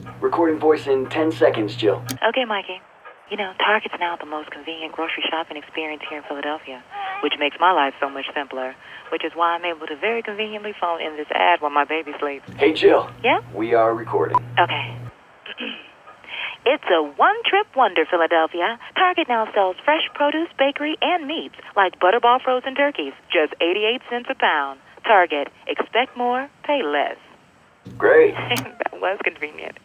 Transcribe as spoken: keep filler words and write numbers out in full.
Recording voice in ten seconds, Jill. Okay, Mikey. You know, Target's now the most convenient grocery shopping experience here in Philadelphia, which makes my life so much simpler, which is why I'm able to very conveniently phone in this ad while my baby sleeps. Hey, Jill. Yeah? We are recording. Okay. It's a one-trip wonder, Philadelphia. Target now sells fresh produce, bakery, and meats, like Butterball frozen turkeys, just eighty-eight cents a pound. Target, expect more, pay less. Great. That was convenient.